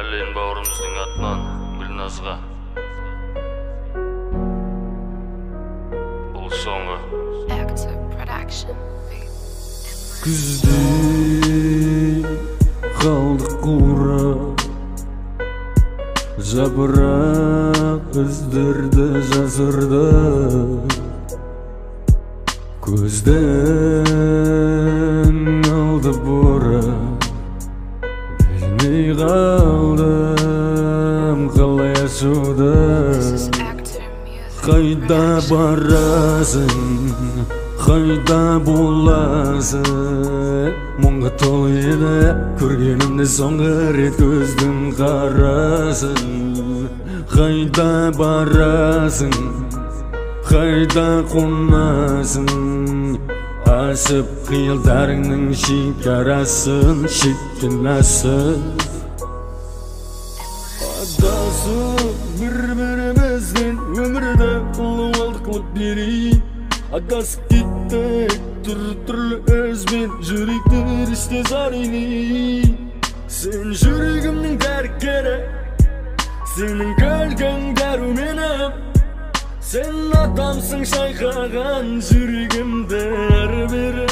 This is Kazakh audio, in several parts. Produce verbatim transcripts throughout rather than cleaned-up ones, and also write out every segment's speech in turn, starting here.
Әлен бауырымыздың атынан Гүлназға. Бұл соңғы күзде қалдық қура, жапырақ іздерді жазырды, көзден алды бұра, білмей қалдым қалай ашуды. Қайда барасың, қайда боласың, мұңға толы еді көргенімде соңғы рет көздің қарасын. Қайда барасың, қайда қонасың, ашып қиялдарыңның шекарасын, шеттен асып адасып бір-бірімізден өмірді қылуалды қылып берейін. Адасып кеттік түрлі-түрлі өзбен, жүректі ристе зарейін. Сен жүрегімнің дәрігері, сенің күлгің дәруменім, сен адамсың шайқаған жүрегімді әрі-бері.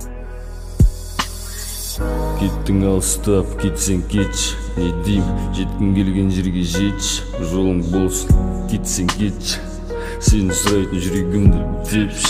Кеттің алыстап, кетсең кетші, не дейм, жеткім келген жерге жетші, жолың болсын, кетсең кетші, сені сұрайтын жүрегімді тепші.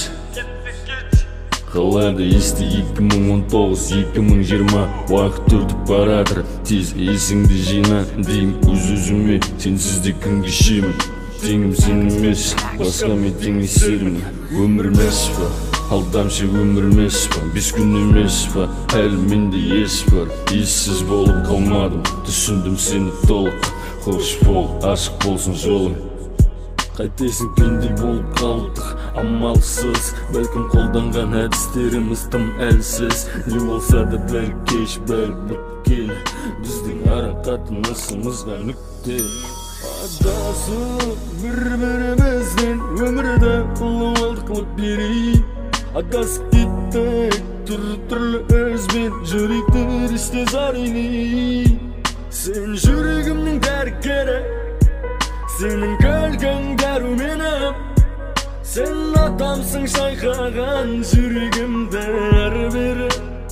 Қалады есті екі мың он тоғыз екі мың жиырма, уақыт өтіп баратыр, тез есіңді жина. Дейм өз-өзіме, сенсіз де күн кешемін, теңім сен емес, басқа мен теңесермін. Өмір мәс па, алдамшы өмір мәс па, бес күн емес па, әлі менде ес бар. Ессіз болып қалмадым, түсіндім сені толық, қош бол, ашық болсын жолың. Қайтесің пенде болып қалдық, амалсыз, бәлкім қолданған әдістеріміз тым әлсіз. Не болса да бәл кеш, бәл бүткел, біздің ара қатынасымызға нүкте. Адасып бір-бірімізден өмірді қылуалды қылып берейін. Адасып кеттік түрлі-түрлі өзбен, жүректі ристе зарейін. Сен жүрегімнің дәрігері, сенің күлгің дәруменім, сен адамсың шайқаған жүрегімді әрі-бері.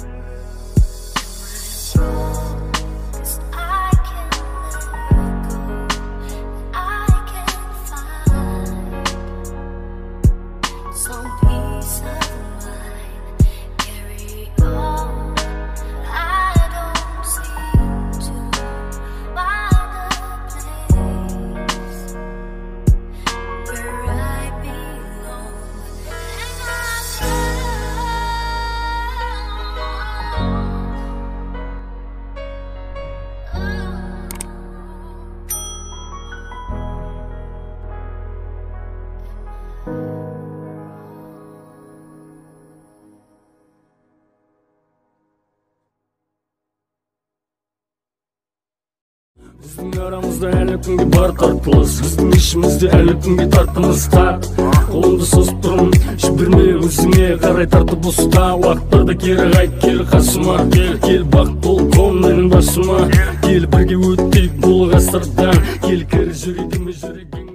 Біздің арамызда әлі күнге бар тартылыс, біздің ішімізде әлі күнге тартымыз тақ. Қолымды созып тұрмын, жіберме өзіңе қарай тартып ұста. Уақыттарда кері қайт, кел қасыма, кел, кел бақ бол қом менің басыма. Кел бірге өттейік бұл ғасырдан, кел кір жүрегіме жүрегің.